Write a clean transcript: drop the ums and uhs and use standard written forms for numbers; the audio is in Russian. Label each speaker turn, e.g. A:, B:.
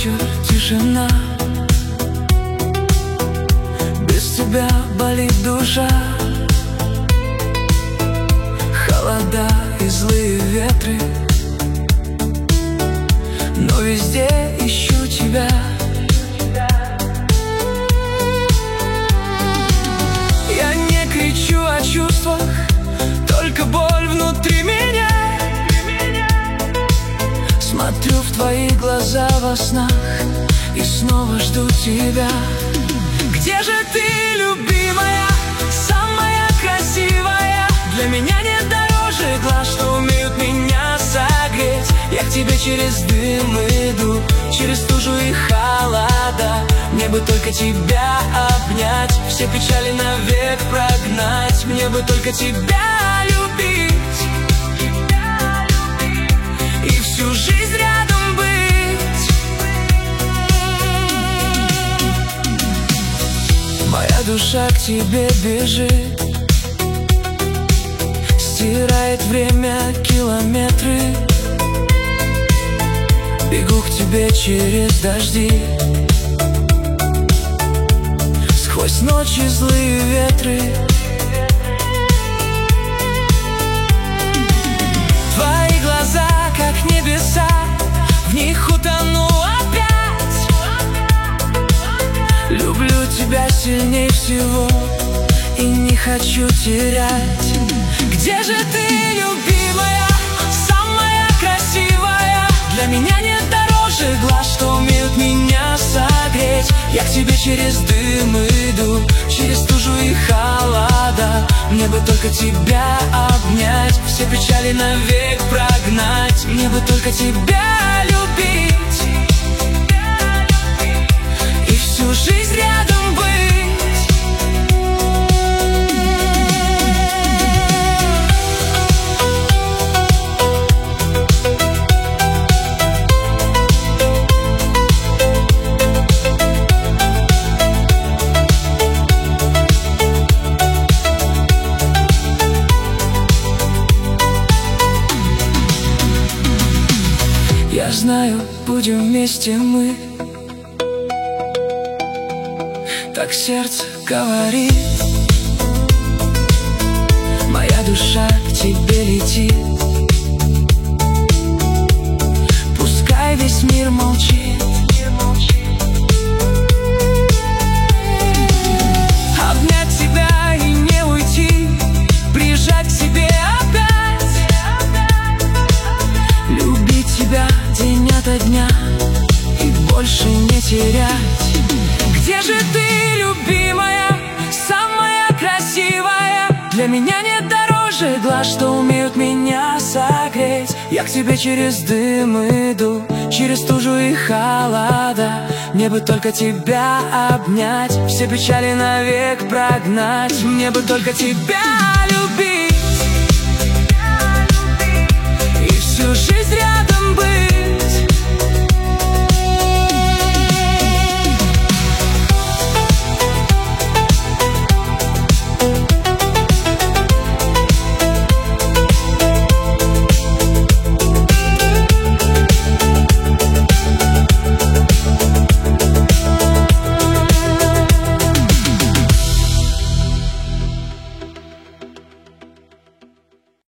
A: вечер, тишина. Без тебя болит душа. Холода и злые ветры, но везде ищу тебя. Я не кричу о чувствах, только боль внутри меня. Смотрю в твои глаза во снах и снова жду тебя. Где же ты, любимая, самая красивая? Для меня нет дороже глаз, что умеют меня согреть. Я к тебе через дым иду, через стужу и холода. Мне бы только тебя обнять, все печали навек прогнать. Мне бы только тебя любить и всю жизнь рядом быть. Моя душа к тебе бежит, стирает время километры. Бегу к тебе через дожди, сквозь ночи злые ветры. Твои глаза, как небеса, в них утону опять. Люблю тебя сильней всего и не хочу терять. Где же ты, любимая, самая красивая? Для меня нет дороже глаз, что умеют меня согреть. Я к тебе через дым иду, через стужу и холода. Мне бы только тебя обнять, все печали навек прогнать. Мне бы только тебя любить и всю жизнь рядом быть. Я знаю, будем вместе мы, так сердце говорит. Моя душа к тебе летит, пускай весь мир молчит. Обнять тебя и не уйти, прижать к себе опять. Любить тебя день ото дня и больше не терять. Где же ты, любимая, самая красивая? Для меня нет дороже глаз, что умеют меня согреть. Я к тебе через дым иду, через стужу и холода. Мне бы только тебя обнять, все печали навек прогнать. Мне бы только тебя любить и всю жизнь